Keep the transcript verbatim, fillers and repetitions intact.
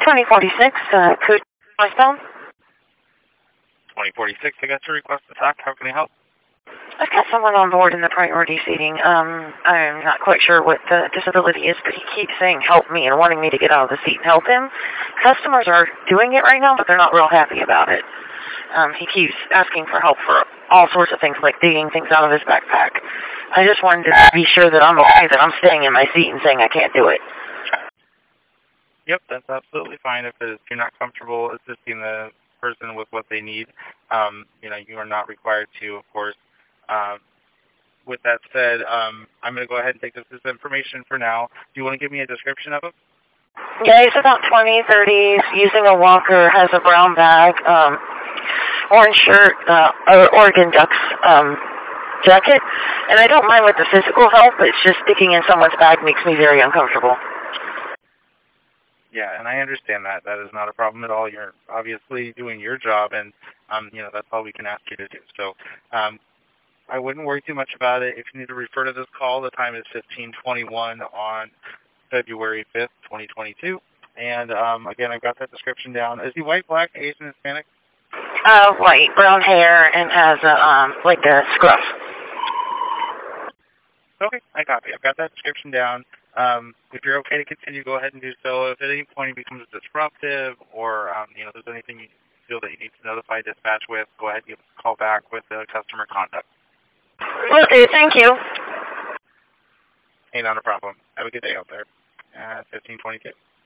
twenty forty-six, uh, could my phone? twenty forty-six, I got your request to talk. How can I help? I've got someone on board in the priority seating. Um, I'm not quite sure what the disability is, but he keeps saying help me and wanting me to get out of the seat and help him. Customers are doing it right now, but they're not real happy about it. Um, he keeps asking for help for all sorts of things, like digging things out of his backpack. I just wanted to be sure that I'm okay, that I'm staying in my seat and saying I can't do it. Yep, that's absolutely fine. If, it, if you're not comfortable assisting the person with what they need, um, you know, you are not required to, of course. Um, with that said, um, I'm going to go ahead and take this, this information for now. Do you want to give me a description of him? Yeah, he's about twenty, thirty, using a walker, has a brown bag, um, orange shirt, uh, or Oregon Ducks um, jacket. And I don't mind with the physical help, it's just sticking in someone's bag makes me very uncomfortable. Yeah, and I understand that. That is not a problem at all. You're obviously doing your job, and, um, you know, that's all we can ask you to do. So, um, I wouldn't worry too much about it. If you need to refer to this call, the time is fifteen twenty-one on February fifth, twenty twenty-two. And, um, again, I've got that description down. Is he white, black, Asian, Hispanic? Uh, white, brown hair, and has a, um, like a scruff. Okay, I copy. I've got that description down. Um, if you're okay to continue, go ahead and do so. If at any point it becomes disruptive or, um, you know, there's anything you feel that you need to notify dispatch with, go ahead and give us a call back with the customer contact. Will do. Thank you. Hey, not a problem. Have a good day out there. Uh, fifteen twenty-two.